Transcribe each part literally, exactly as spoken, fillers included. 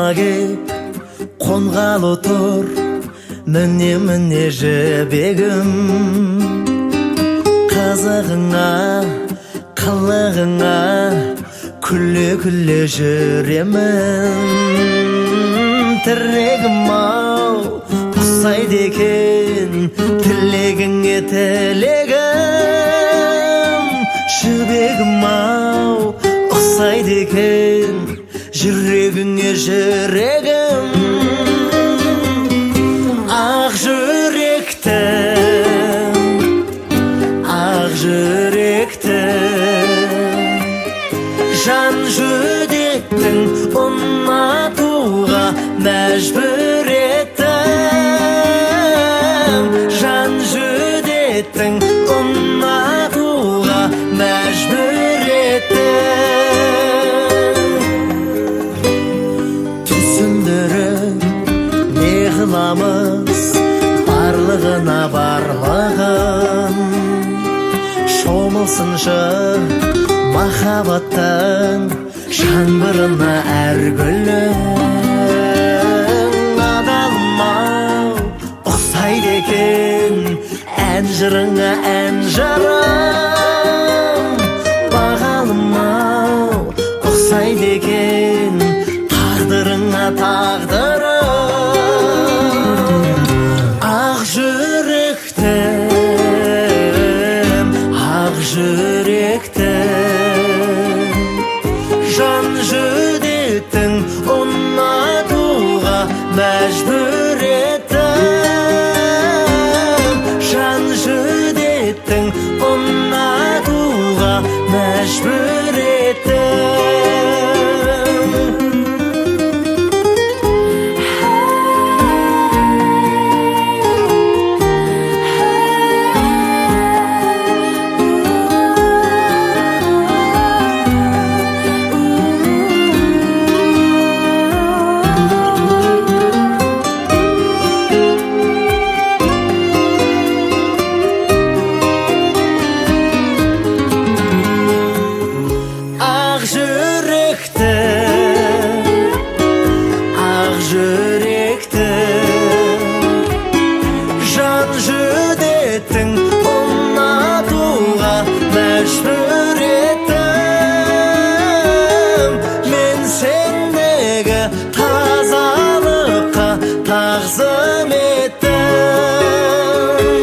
кеп қонғалы тұр, міне міне жібегім. Қызығыңа, қылығыңа күле-күле жүремін. Тірегім-ау, ұқсайды екен тілегіңе тілегім. Жібегім-ау, ұқсайды екен жүрегіңе жүрегім. Ақ жүректім, ақ жүректім, жан жүдеттің ұнатуға мәжбүр еттім. Жан жүдеттің ұнатуға мәжбүр еттім. Түсіндіріп не қыламыз барлығына барлығын. Шомылсыншы махаббаттың жаңбырына әр гүлің. Адалым-ау, ұқсайды екен ән жырыңа ән жарым. Бағалым-ау, ұқсайды екен тағдырыңа тағдырым. Ақ жүректім, ақ жүректім, жан жүдеттің ұнатуға мәжбүр еттім. Жан жүдеттің ұнатуға мәжбүр еттім.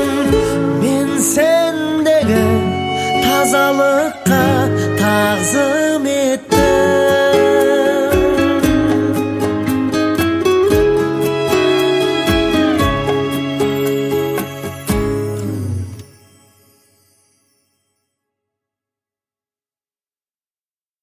тазалыққа тағзым